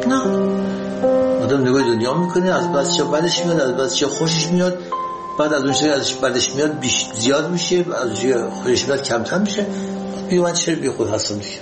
نه، آدم نگاه دنیا میکنه، از بعضی‌ها بدش میاد، از بعضی‌ها خوشش میاد، بعد از اون چیزی ازش بدش میاد زیاد میشه، از خوشش میاد کمتر میشه. بگو من چرا بی خود هستم دیگه.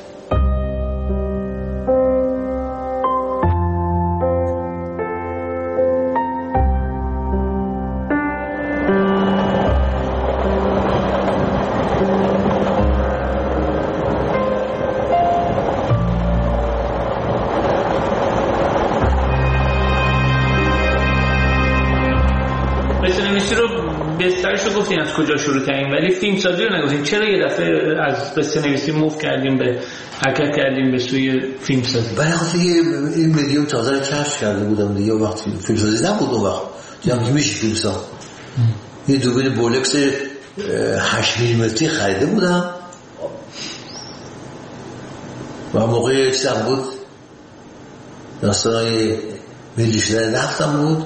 بسترشو گفتیم از کجا شروع کردیم، ولی فیلم سازی رو نگفتیم. چرا یه دفعه از قصه نویسی موو کردیم به حرکت کردیم به سوی فیلم سازی؟ برای خاطر این مدیوم تازه رو کشف کرده بودم دیگه، وقت فیلم سازی نبود اون وقت، دیدم که میشه فیلم ساز. یه دوربین بولکس 8 میلیمتری خریده بودم و موقع چیزم بود داستانای ملی شدن نفتم بود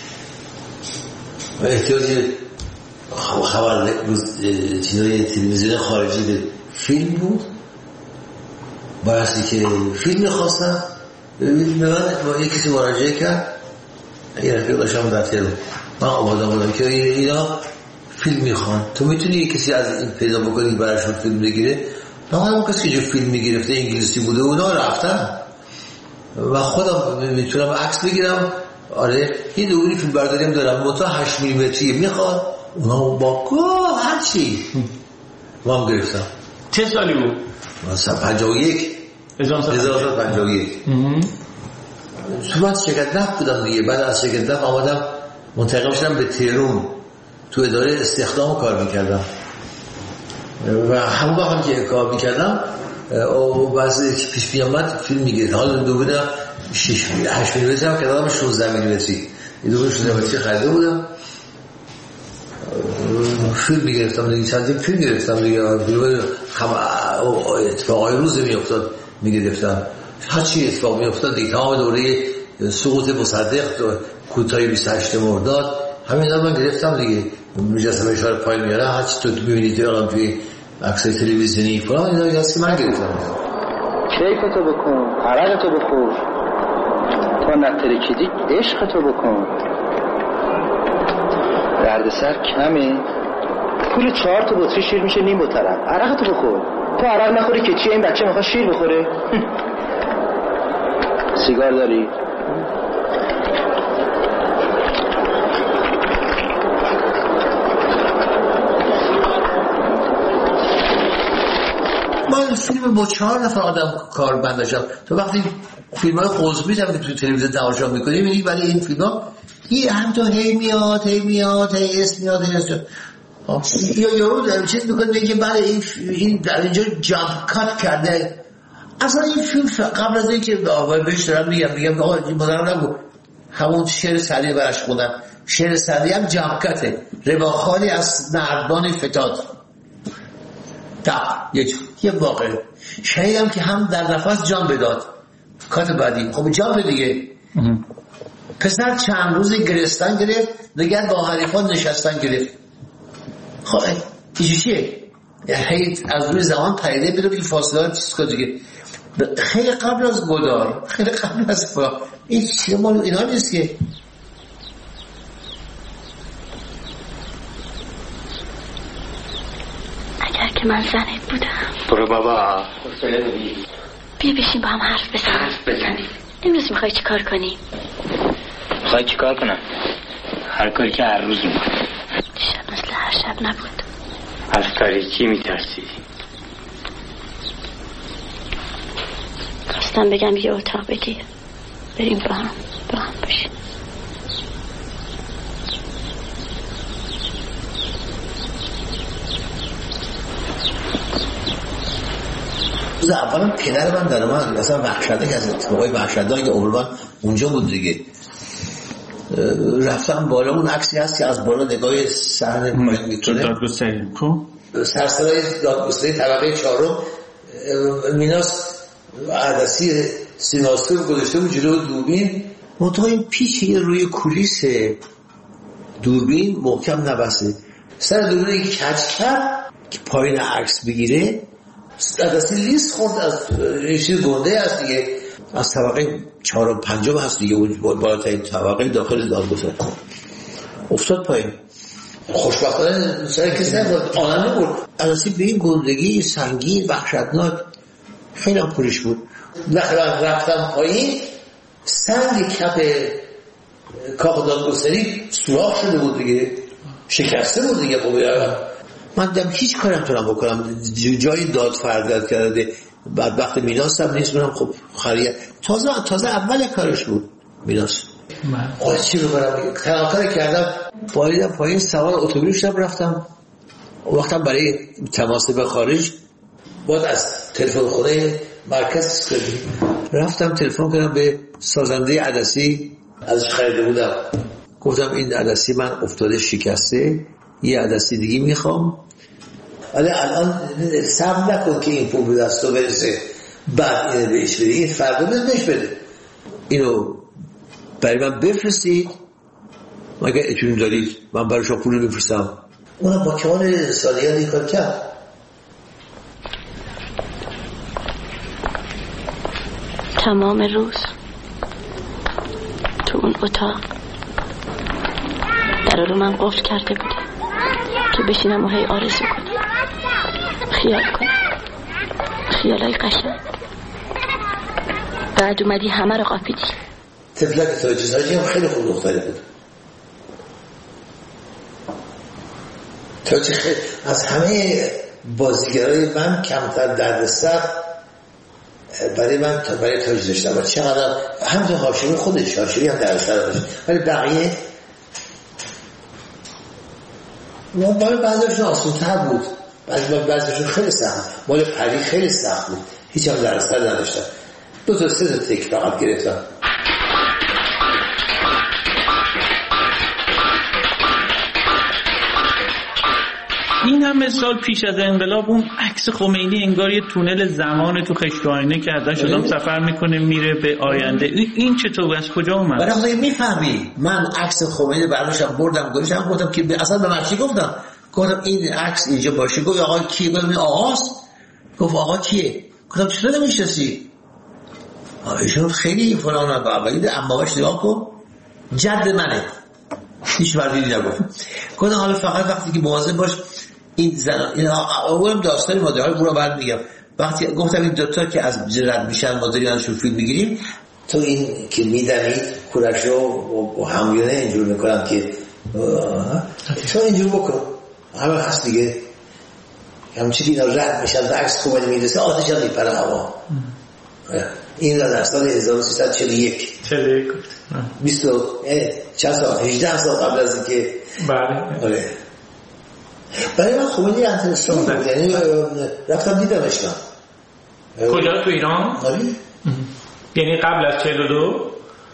و احتیاج خبر چیزای تلویزیون خارجی به فیلم بود. بایستی که فیلم میخواستم ببینید به من با یک کسی مراجعه کرد، یه رفیق داشتم در تهران، من آماده بودم که اینا فیلم میخوان، تو میتونی یک کسی از این پیدا بکنی برایشون فیلم بگیره؟ نه اون کسی که فیلم میگرفته انگلیسی بوده اونا رفتن و خودم میتونم عکس بگیرم. آره یه دوری فیلم برداریم دارم متا 8 میلیمتری میخواد، اونا با هرچی ما هم گرفتم. چه سالی بود؟ مثلا 51 1951. تو من شرکت نفت بودم دیگه. بعد از شرکت نفت آمدم منتقل شدم به تهران، تو اداره استخدام کار میکردم و همون وقت که کار میکردم و بعضی پیش بیامد فیلم میگیرد. حالا دو بودم 8 میلیمتری هم کردم 16 میلیمتری، این دو 16 میلیمتری خریده بودم، فیلم میگرفتم دیگه، چندین فیلم گرفتم دیگه، اتفاقای روز میافتاد میگرفتم، هر چی اتفاق میافتاد دیگه. تمام دوره سقوط مصدق کوتاهی 28 مرداد همین من گرفتم دیگه. مجسمه اشاره پایین میاره، هر چی تو میبینید الان توی عکسای تلویزیونی فلان اینا هستی من گرفتم. کیفتو بکن، عرقتو بخور، تا نترکیدی عشقتو بکن، دردسر کمه، پول 4 تا بطری شیر میشه نیم بطرم، عرقتو بخور. تو عرق نخوری که چیه؟ این بچه میخواد شیر بخوره. سیگار داری؟ من فیلم با 4 نفر آدم کارمند داشتم. تو وقتی فیلم های قزمی هم که تو تلویزیون تماشا میکنی میبینی ولی این فیلم ها یه هم تو هی میاد هی اسم میاد یا یارو چیز میکنه میگه بله این در اینجا جامپ کات کرده. اصلا این فیلم قبل از اینکه بهش دارم میگم آقا این مادرم نگو، همون شعر سعدی برش خوندم، شعر سعدی هم جامپ کاته، رواخالی از نردبان فتاد یه واقع شنیدم که هم در نفس جان بداد کات بعدی. خب جان دیگه پسر چند روزی گرستن گرفت دیگر با حریفان نشستن گرفت. خب این چیه؟ یعنی از روی زمان پریده بیرون که فاصله ها چیز کن دیگه. خیلی قبل از گدار، خیلی قبل از فرا این چیه مالو اینا نیست که اگر که من زنت بودم. برو بابا بیا بشین با هم حرف بزنیم. امروز میخوای چی کار کنیم؟ میخوای چی کار کنم؟ هر کاری که هر روز میکنم. شب مثل هر شب نبود. از تاریکی میترسی؟ خواستم بگم یه اتاق بگیر بریم با هم باشیم. روز اولم پدر من در من اصلا وحشتناک از اتفاقای وحشتناک عمران اونجا بود دیگه. رفتم بالا، اون عکسی هست که از بالا نگاه صحنه پایین میتونه سرسرای دادگستری طبقه 4 میناس عدسی سیناستور گذاشته بود جلو دوربین، منطقه این پیچه روی کولیس دوربین محکم نبسته، سر دوربین که کج کرد که پایین عکس بگیره عدسی لیست خورد از چیز گنده هست دیگه، از طبقه 4 و 5 هست دیگه، بالاترین طبقه داخل دادگستری افتاد پایین. خوشبختانه سر کسی نبود، آنم نبود. عدسی به این گندگی سنگین وحشتناک خیلی هم پولیش بود. رفتم پایین، سنگ کف کاخ دادگستری سوراخ شده بود دیگه، شکسته بود دیگه. خب من دیدم هیچ کاری نمیتونم بکنم، جای داد فریاد کرده. بعد وقت میراث هم نیست، منم خب خرید تازه اول کارش بود میراث. من چی رو برم تلاکار کردم، باریدم پایین، سوار اتومبیل شدم رفتم. وقتم برای تماس به خارج باید از تلفن خونه مرکز رفتم تلفن کردم به سازنده عدسی، ازش خریده بودم، گفتم این عدسی من افتاده شکسته، یه عدسی دیگه میخوام، ولی الان صبر نکن که این پول به دست تو برسه بعد اینو بهش بده، این فردا بهش بده، اینو برای من بفرستید، مگه اتون دارید من برای شما پول بفرستم. اونم با کمال سالیان این کار کرد. تمام روز تو اون اتاق در رو من قفل کرده بوده که بشینم و هی آرزو کنم، خیال کنم، خیالای قشنگ. بعد اومدی همه رو قاپیدی. تفلک تاجیزهاجی هم خیلی خوب دختری بود. تاجی خیلی از همه بازیگرای من کمتر دردسر برای من برای تاج داشتم و چقدر هم تو هاشمی خودش، هاشمی هم دردسر داشت، ولی بقیه مال بعضیشون آسون‌تر بود، بعضیشون خیلی سخت، مال پری خیلی سخت بود، هیچ هم دردسر نداشتم. 2 تا 3 تا تک فقط گرفتم. این همه سال پیش از انقلاب اون عکس خمینی انگار یه تونل زمان تو خشت و آینه کردن، شدم سفر میکنه میره به آینده. این چطور از کجا اومد؟ برای میفهمی من عکس خمینی برداشتم بردم گذاشتم، گفتم که اصلا به من چی گفتم این عکس اینجا باشه. گفت آقا کیه؟ گفتم آقاست. گفت آقا کیه؟ گفتم چطور نمیشناسی؟ ایشون خیلی فلان بابایی اماش نگاه کن جد منه، هیچ وردی نگفت. گفتم حالا فقط وقتی که مواظب باش این زن این اولم داستان مادرها رو بعد میگم. وقتی گفتم این دوتا که از رد میشن مادری ازشون فیلم میگیریم، تو این که میدنید کورشو و همیونه اینجور میکنم که تو اینجور بکن همه هست دیگه، همچی که اینا رد میشن و عکس خوبه میرسه آتش هم میپره هوا. این در سال 1341 20 چند سال 18 سال قبل از اینکه بله برای من خمینی انترستان بود، یعنی رفتم دیدمش. کجا؟ تو ایران؟ یعنی قبل از 42؟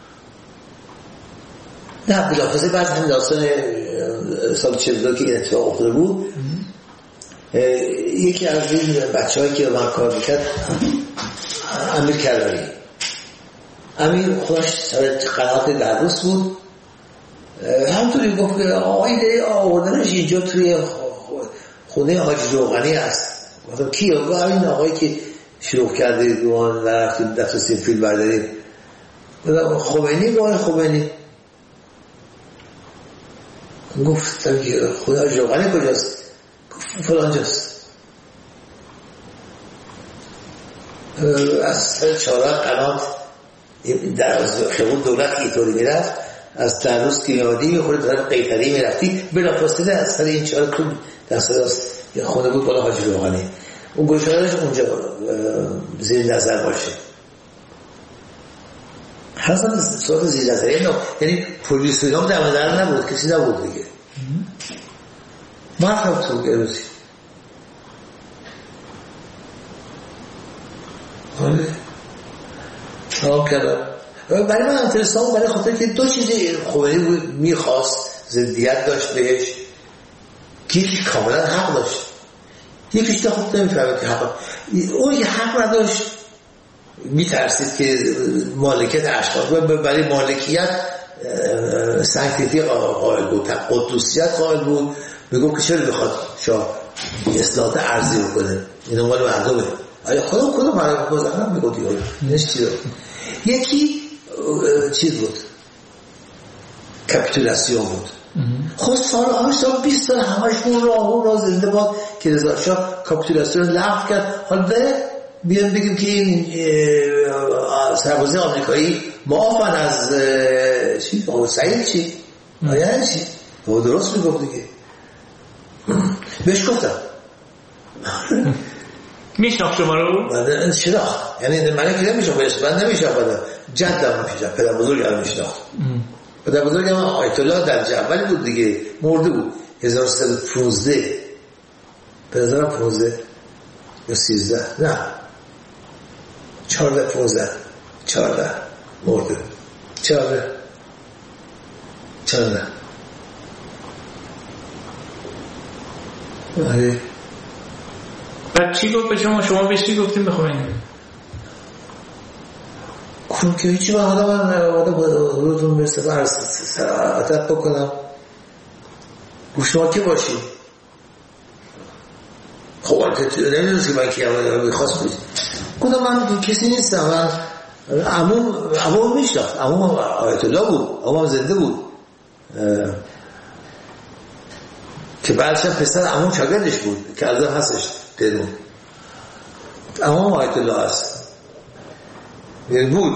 نه بلافاصله بعد همین داستان سال 42 که این اتفاق افتاده بود، یکی از این بچه‌هایی که من کار میکرد امیر کلاری، امیر خودش سر قنات درس بود، همطوری گفت که آقای آوردنش اینجا توی خونه حاجی روغنی هست. گفتم کیه؟ گفت این آقایی که شروع کرده دوان رفتیم دفترسی فیلم برداریم. گفتم خمینی؟ گفت خمینی. گفتم که خونه حاجی روغنی کجاست؟ گفت فلانجاست. از سر چهارراه قنات در خیابون دولت اینطوری میرفت، از درست که یادی میخوری به طرف قیطری میرفتی، بلافاصله از سر این چهار کن در سر یه خونه بود بالا حاجی روغنی، اون گوشه‌اش اونجا زیر نظر باشه. حالا صورت زیر نظر یعنی پلیس هم در نبود، کسی نبود دیگه. مرحب تو گروزی نام کردم. برای من انترستان برای خاطر که دو چیزی خمینی میخواست، ضدیت داشت بهش که یکی کاملا حق داشت، یکیش تا خود نمیفهمه که حق، اون که حق نداشت میترسید که مالکیت اشخاص برای مالکیت سنکتیتی قائل بود، قدوسیت قائل بود، میگفت که چرا بخواد شاه اصلاحات ارضی بکنه، این مال مردمه، خودم برای بازم میگو دیگه نشتی رو یکی چیز بود کپیتولاسیون بود خود سال 20 سال همشون راه زنده باد که رضا شاه کپیتولاسیون لغو کرد. حالا بیان بگیم که این سربازه آمریکایی معافن از چی؟ سعید چی؟ آیا چی؟ او درست میگفت دیگه. بهش گفتم میشناخت شما رو؟ من شناخت یعنی من که نمیشم بهش من نمیشم جدم میشم پدر بزرگم میشناخت. پدر بزرگم آیت الله در جبل بود دیگه مرده بود 1315 15 یا 13 نه 14 مرده 14 آره. بعد چی گفت به شما بهش چی گفتیم بخواین کنم که هیچی من روتون مثل عدد بکنم گوش شما که باشی خب نمیدونستی من که میخواست بود گفتم من کسی نیستم من عموم میشناخت عموم آیت الله بود عموم زنده بود که بعدش پسر عموم شاگردش بود که الان هستش درون عموم آیت الله هست بود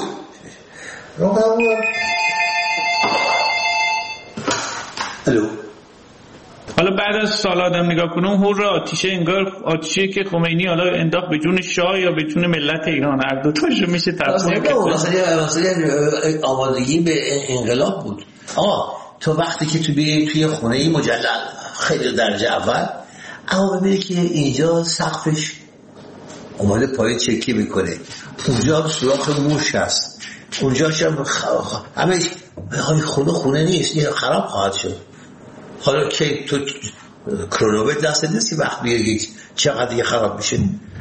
الو. حالا بعد از سال آدم نگاه کنم هور آتیشه انگار آتیشه که خمینی حالا انداخت به جون شاه یا به جون ملت ایران هر دو تاشو میشه تفسیر کرد. مثلا آمادگی به انقلاب بود. تو وقتی که تو بیایی توی خونه مجلل خیلی درجه اول اما ببینی که اینجا سقفش اومده پای چکی میکنه اونجا سوراخ موش هست اونجا همه خونه نیست خراب خواهد شد. حالا که تو کرونومتر دست نیست که وقت بیگی چقدر دیگه خراب میشه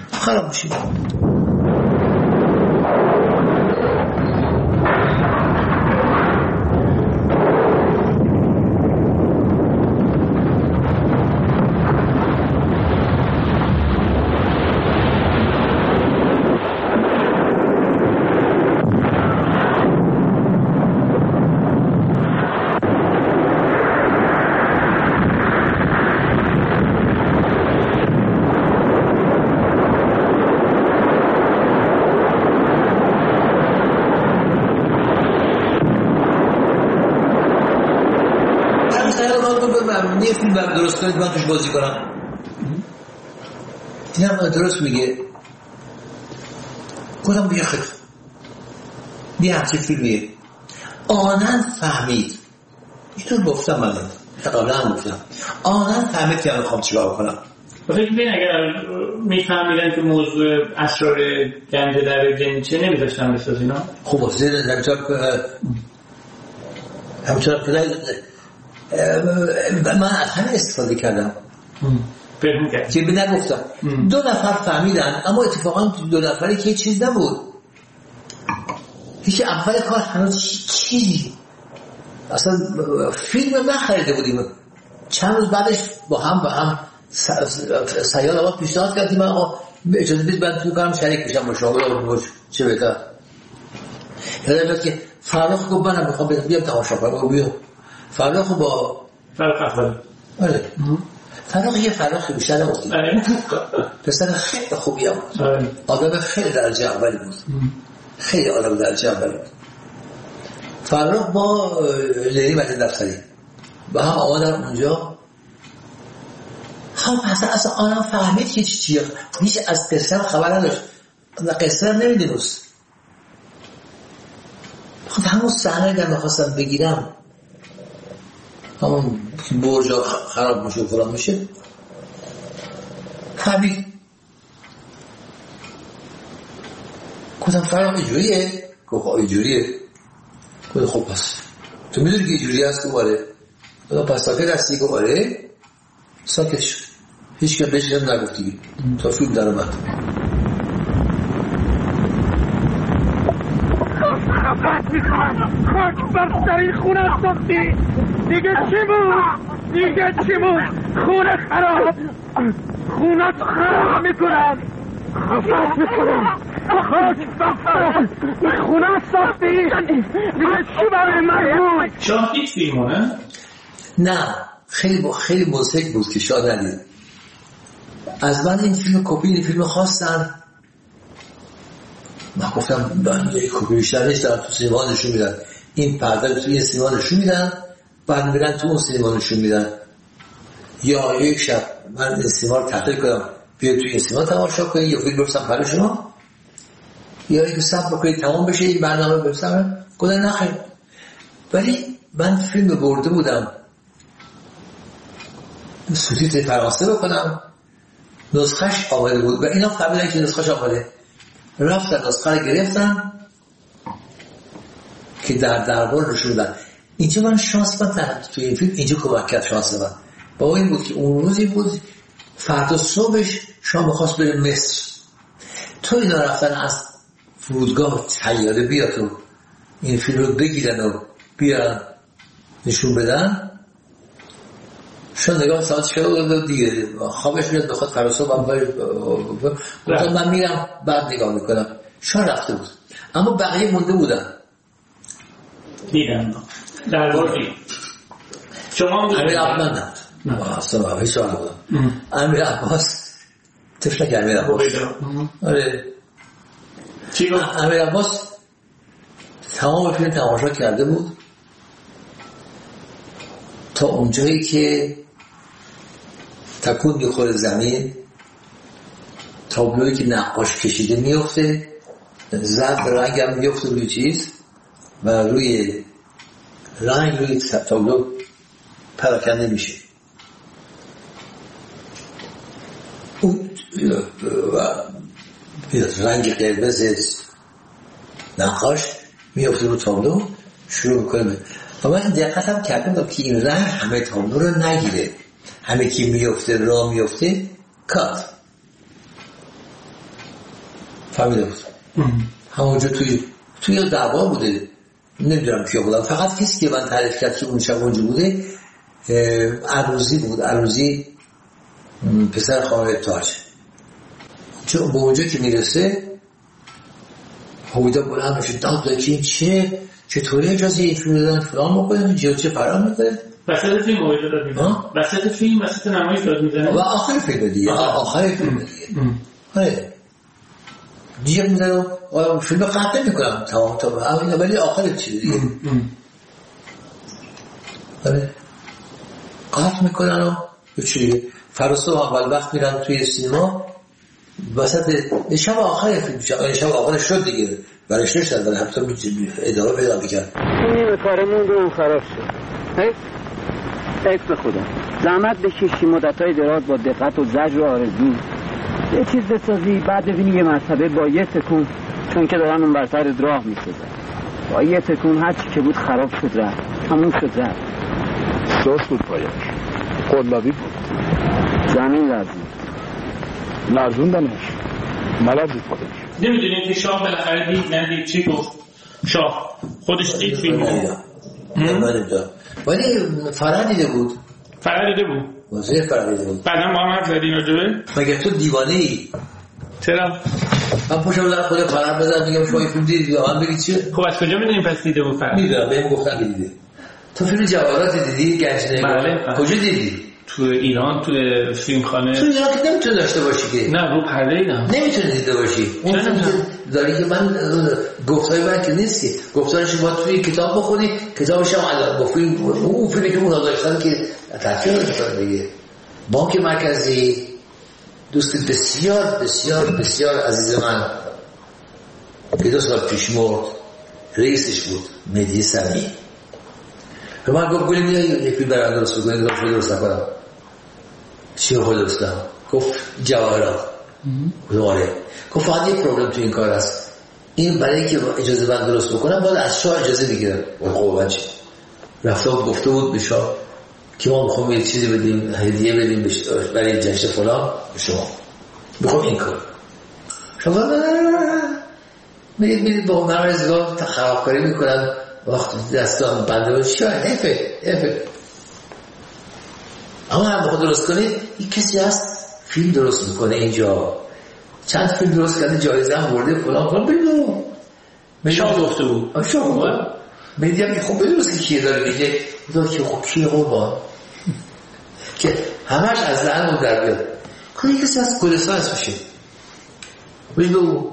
یه فیلم درست کنید من توش بازی کنم. این هم درست میگه کدام بیا خیلی بیا همچه فیلمیه آنن فهمید اینطور گفتم من قبلا هم گفتم آنن فهمید که من میخوام چیکار کنم. فکر بین اگر میفهمیدن که موضوع اسرار گنج در جنیچه نمیذاشتن بساز اینا خوب زیر همچنان من از همه استفاده کردم که به نگفتم 2 نفر فهمیدن اما اتفاقا 2 نفری که چیز نبود هیچ اول کار هنوز چیزی اصلا فیلم نخریده بودیم چند روز بعدش با هم سیال آقا پیشنهاد کردیم آقا اجازه بدید من تو کارم شریک بشم مشاور چه بهتر یادم که فرخ گفت منم میخوام بیام تماشا کنم بیام فرخ با فرخ اول آره فرخ یه فرخ بیشتر نبود پسر خیلی خوبی هم بود آدم خیلی درجه اولی بود خیلی آدم درجه اولی بود فرخ با لیلی مدین دفتری با هم آمدن اونجا اصلا آنم فهمید که چیه هیچ از قصه خبر نداشت قصه نمیدونست خب همون صحنه که میخواستم بگیرم همون برجا خراب میشه و فلان میشه فهمید گفتم فرق اینجوریه گفت اینجوریه گفت خب پس تو میدونی که اینجوری هست که باره گفتم پس ساکت هستی که باره ساکت شد هیچ که بهش نگفتی تا فیلم در اومد خفت میخوام خاک بر سر این خونه افتادی دیگه چی بود خونه خراب خونت خراب میکنم خفت میکنم. خاک بخورم خونه ساختی چی برای من بود؟ شاه دید فیلمو نه خیلی موسیقی بود که شاه ندید. از من این فیلم کپی این فیلم خواستن. من گفتم من یک کپی بیشتر نیستم. تو سینما نشون میدن این پرده رو توی سینما نشون میدن بعد میرن تو اون سینما نشون میدن. یا یک شب من سینما رو تحقیل کنم بیاید توی سینما تماشا کنید یا فیلم برسم برای شما یا یک صبر بکنید تمام بشه این برنامه برسم. گفتن نخیر. ولی من فیلم برده بودم سوتیتر فرانسه بکنم. نسخش آماده بود و اینا فهمیدن که نسخش آماده. رفتن نسخه رو گرفتن که در دربار نشون دادن. اینجا من شانس من توی این فیلم اینجا کمک کرد شانس من با این بود که اون روزی بود فردا صبحش شام خواست بره مصر. تو اینا رفتن از فرودگاه طیاره بیا تو این فیلم رو بگیرن و بیارن نشون بدن. شون نگاه ساعت شد دیگه خوابش میاد بخواد فردا من میرم بعد نگاه میکنم. شون رفته بود اما بقیه مونده بودن. دیدم دربار دید شما هم امیر عباس نه اصلا هیچ سوال بودم. امیر عباس تفلک امیر عباس آره چی بود؟ امیر عباس تمام فیلم تماشا کرده بود تا اونجایی که تکون میخوره زمین تابلویی که نقاش کشیده میفته زرد رنگ هم میفته روی چیز و روی رنگ روی تابلو پراکنده میشه. اون رنگ قرمز نقاش میفته رو تابلو شروع میکنه و من دقتم کردم که این رنگ همه تابلو رو نگیره. همه که میفته را میفته کات فهمیده بود. همونجا توی دعوا بوده نمیدونم کیا بودم. فقط کسی که من تعریف کرد که اون شب اونجا بوده عروضی بود. عروضی پسر خانم تاج. چون به اونجا که میرسه هویدا بلند میشه داد که این چطوری اجازه این فیلم دادن فلان میکنه چه فرام میکنه وسط فیلم هویدا داد میزنه وسط فیلم وسط نمایش داد میزنه و آخر فیلم دیگه آخر فیلم دیگه آره دیگه میزنه فیلم قطع میکنم تمام ولی آخر چیز دیگه آره قطع میکنن و چیه فراسو اول وقت میرن توی سینما وسط شب آخر فیلم شب آخر شد دیگه برایش نشتن ولی حتی ادامه پیدا میکرد. این کارمون رو خراب شد. حیف به خدا زحمت بکشی مدتهای دراز با دقت و زجر و آرزو یه چیز بسازی بعد ببینی یه مرتبه با یه تکون چون که دارن اون بر سر راه میسازن با یه تکون هرچی که بود خراب شد رفت همون شد رفت. سوس بود پایش قلابی بود زمین لرزوندنش ملد بود خودش. نمیدونید که شاه بالاخره دید ندید چی گفت شاه خودش دید فیلمو ولی فرار دیده بود وزیر فرار دیده بود بعدم با هم حرف زدین راجبه مگه تو دیوانه ای چرا من پوشم در خود فرار بزن میگم شما این فیلم دیدید یا هم بگید چیه خب از کجا میدونیم پس دیده بود فرار میدونم بهم گفتن که دیده. تو فیلم جواهرات دیدی گنجینه کجا دیدی تو ایران تو فیلمخانه تو ایران که نمیتونی داشته باشی که نه رو پرده اینا نمیتونی دیده باشی اون داری که من گفتای من که نیست که گفتارش با توی کتاب بخونی کتابش هم الان با فیلم اون فیلمی که اونا داشتن که تحقیق داشتن دیگه. بانک مرکزی دوست بسیار بسیار بسیار عزیز من که 2 سال پیش مرد رئیسش بود مهدی سمی به من گفت گلی میایی یک فیلم برای درست بکنید گفت درست نکنم چی رو خود درستم گفت جواهرات گفت فقط یک پروبلم تو این کار هست این برای که اجازه من درست بکنم باید از شاه اجازه بگیرم قوبن چی رفته بود گفته بود به شاه که ما میخوام یک چیزی بدیم هدیه بدیم برای جشن فلان به شما میخوام این کار شما میدید با من رزگاه خرابکاری میکنم وقت دستان بنده بود شاید افه اما هم بخواد درست کنید یک کسی هست فیلم درست میکنه اینجا چند فیلم درست کرده جایزه هم برده فلان بگو شاه گفته بود میدیم خب بدونست که کیه داره میگه که خب کیه قربان که همش از زن در بیاد کنی کسی از گلستان اسمشه بگو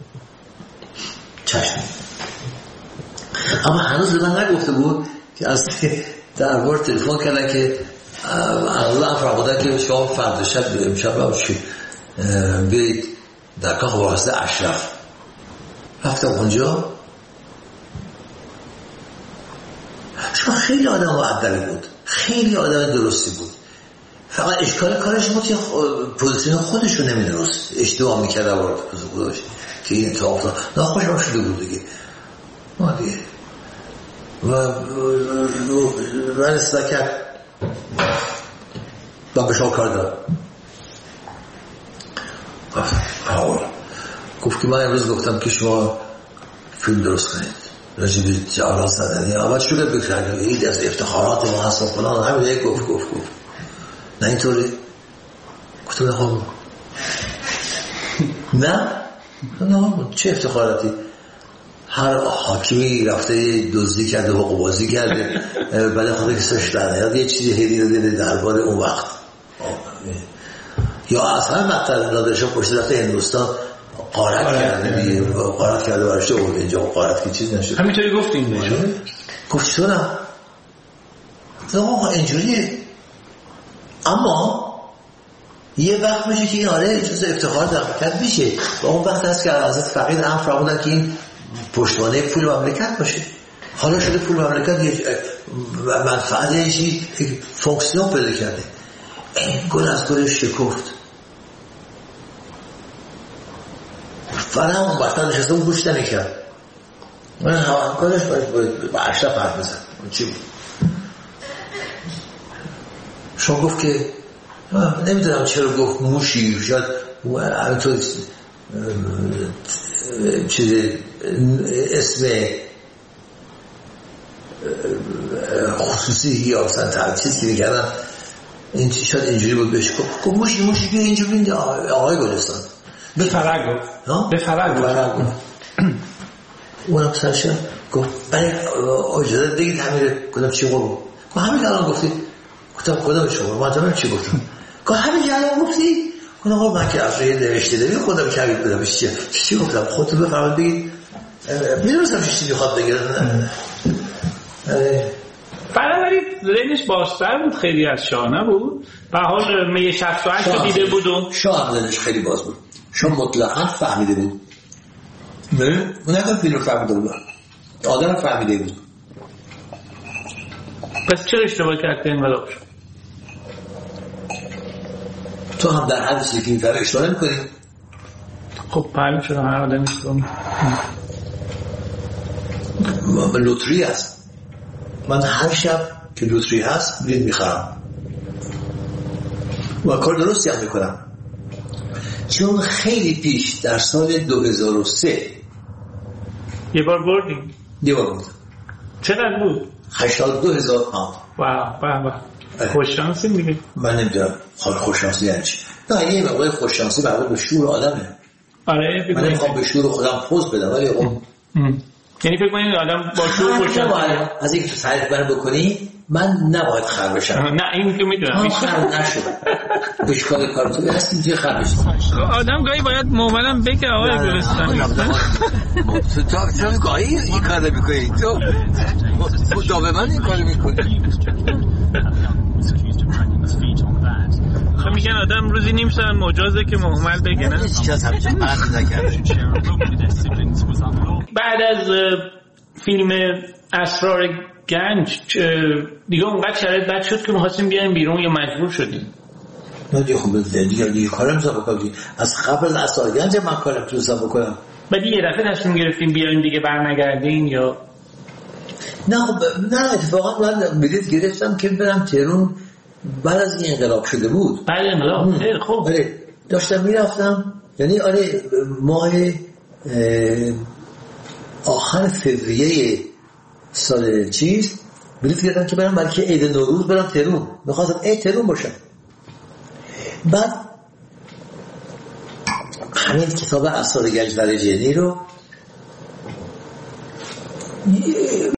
چشم. اما هنوز من نگفته بود که از دربار تلفن کردن که الله فرمودن که شما فردا شب امشب برید در کاخ واسطه اشرف. رفتم اونجا شما خیلی آدم معدلی بود، خیلی آدم درستی بود، فقط اشکال کارش بود که پوزیشن خودش رو نمیدونست، اشتباه میکرد وارد خودش که این تا افتاد ناخوشم شده بود دیگه ما دیگه و من اصلا کرد و به شما کار دارم. گفت که من امروز گفتم که شما فیلم درست کنید راجع به جعلان زدنی اول شده بکرد این از افتخارات ما هست و فلان همین یک گفت نه اینطوری گفتم نخوام نه چه افتخاراتی هر حاکمی رفته دزدی کرده و قبازی کرده بعد خود کساش در نیاد یه چیزی هدیه داده درباره اون وقت یا اصلا مقتل نادرشاه پشت رفته هندوستان قارت کرده قارت کرده برشته اورده اینجا قارت که چیز نشد همینطوری گفتیم بهشون گفت چونم آقا اینجوریه اما یه وقت میشه که این آره جز افتخار در کرد میشه و اون وقت هست که حضرت فقید هم فرمودن که این پشتوانه پول مملکت باشه. حالا شده پول مملکت یه منفعت یه فونکسیون پیدا کرده. این گل از گلش شکفت فقط اون بطن نشسته اون گوش نمیکرد. من همکارش باید با اشرف حرف بزن چی بود شما گفت که نمیدونم چرا گفت موشی شاید همینطور چیز اسم خصوصی یا مثلا چیز که میکردن این شاید اینجوری بود بهش گفت موشی بیا اینجا بینده آقای گلستان به فرق گفت اونم سرشن گفت برای اجازه بگید همین کدام چی گفت همین که الان گفتی گفتم کدام شما من دارم چی گفتم گفت همین که الان گفتی گفتم من که از روی نوشته داریم خودم کردید بدم چی گفتم خودتو بفرمایید بگید میدونستم چی میخواد بگیرن ولی ذهنش بازتر بود خیلی از شاه نبود به حال می 68 رو دیده بود و شاه ذهنش خیلی باز بود شاه مطلقا فهمیده بود نه اون نگاه فیلم فهمیده بود آدم فهمیده بود. پس چرا اشتباه کرد که انقلاب شد؟ تو هم در هر چیزی که این فرق اشتباه نمی کنی؟ خب پرمی شد هر آدم اشتباه لوتری هست من هر شب که لوتری هست میخرم و کار درستی هم میکنم چون خیلی پیش در سال 2003 یه بار بردیم چقدر بود؟ 82,000 پوند. واو خوششانسی دیگه من نمیدونم خوششانسی یعنی چی نه یه موقع خوششانسی برای به شعور آدمه آره من نمیخوام به شعور خودم پوز بدم ولی یعنی فکر کنید آدم با شعور خوششانسی از اینکه تو تعریف برام بکنی من نباید خر بشم نه این که میدونم خر نشد اشکال کار تو هست اینجا خر بشم آدم گاهی باید مومنم بگه آقای گلستانی تو گاهی این کار میکنی تو مدام من این کار میکنی میگن آدم روزی نیم ساعت مجازه که محمل بگه نه هیچ کس همچنین بحث نکرده. بعد از فیلم اسرار گنج دیگه اونقدر شرایط بد شد که می‌خواستیم بیایم بیرون یا مجبور شدیم نه دیگه خب دیگه کارم زا بکنم از قبل اسرار گنج من کارم تو زا بکنم بعد یه دفعه تصمیم گرفتیم بیایم دیگه برنگردیم یا نه اتفاقا من بلیط گرفتم که برم تهران بعد از این انقلاب شده بود. بعد انقلاب خب آره داشتم میرفتم یعنی آره ماه آخر فوریه سال چیز بلیط گرفتم که برم بلکه عید نوروز برم تهران میخواستم عید تهران باشم. بعد همین کتاب اسرار گنجور جنی رو